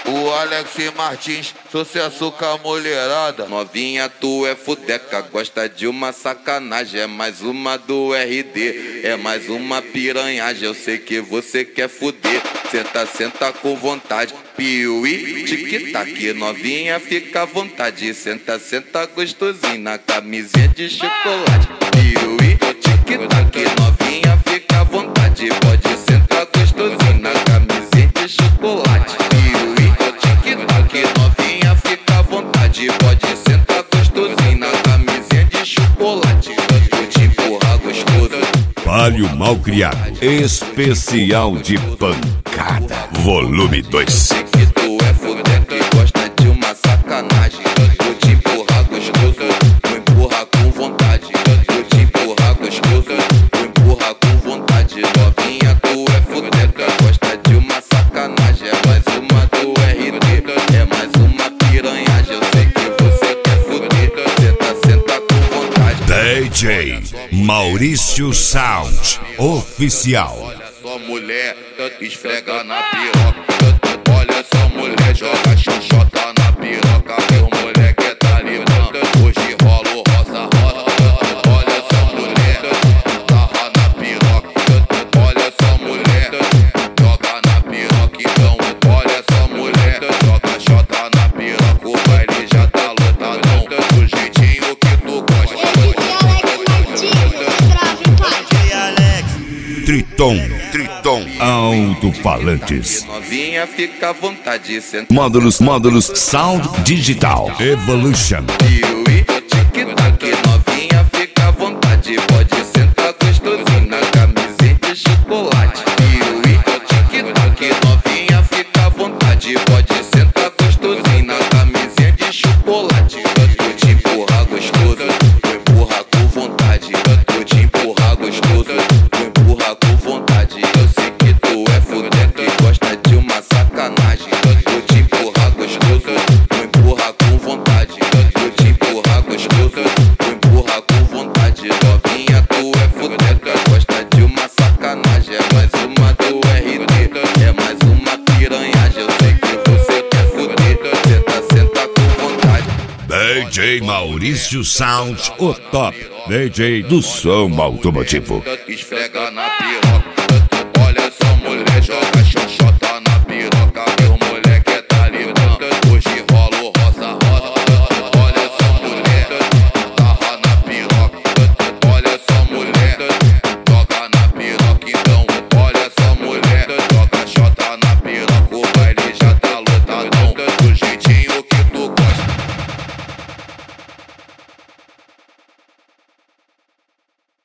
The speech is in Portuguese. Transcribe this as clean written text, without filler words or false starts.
O Alex Martins, sucesso com a mulherada. Novinha, tu é fudeca, gosta de uma sacanagem. É mais uma do RD, é mais uma piranhagem. Eu sei que você quer fuder, senta, senta com vontade. Piuí, tic-tac, novinha, fica à vontade. Senta, senta gostosinho na camisinha de chocolate. Piuí, tic-tac, novinha, fica à vontade. Pode sentar gostosinho na camisinha de chocolate. Piuí, tic-tac, novinha, fica à vontade. Pode sentar gostosinho na camisinha de chocolate. Vou te empurrar gostoso. Palio Malcriado, especial de pancada, volume 2. Sei que tu é fudeca e gosta de uma sacanagem. Vou te empurrar gostoso, vou empurrar com vontade. Vou te empurrar gostoso, vou empurrar com vontade. Novinha, tu é fudeca, gosta de uma sacanagem. É mais uma do RD, é mais uma piranhagem. Eu sei que você quer fuder, senta, senta com vontade. DJ Maurício Sound Oficial. Olha só, mulher, esfrega na piroca. Olha só, mulher, joga xoxota na piroca. Meu moleque é talibã, hoje rola o rosa rosa. Olha só, mulher, sarra na piroca. Olha só, mulher, joga na piroca. Então, olha só, mulher, joga xota na piroca. O baile já tá lotadão, do jeitinho que tu gosta. Triton Alto-Falantes. Novinha, fica à vontade. Módulos Sound Digital Evolution. Piuí, tic-tac, novinha, fica à vontade. Pode sentar gostosinho na camisinha de chocolate. Piuí, tic-tac, novinha, fica à vontade. Pode sentar gostosinho na camisinha de chocolate. Vou te empurrar gostoso, vou empurrar com vontade. Vou te empurrar gostoso, vou empurrar com vontade. Eu sei que tu é fudeca e gosta de uma sacanagem. Vou te empurrar gostoso, vou empurrar com vontade. Vou te empurrar gostoso, vou empurrar com vontade. Novinha, tu é fudeca, gosta de uma sacanagem. É mais uma do RD, é mais uma piranhagem. Eu sei que você quer fuder, senta, senta com vontade. DJ Maurício Sound, o top DJ do som automotivo. Esfrega na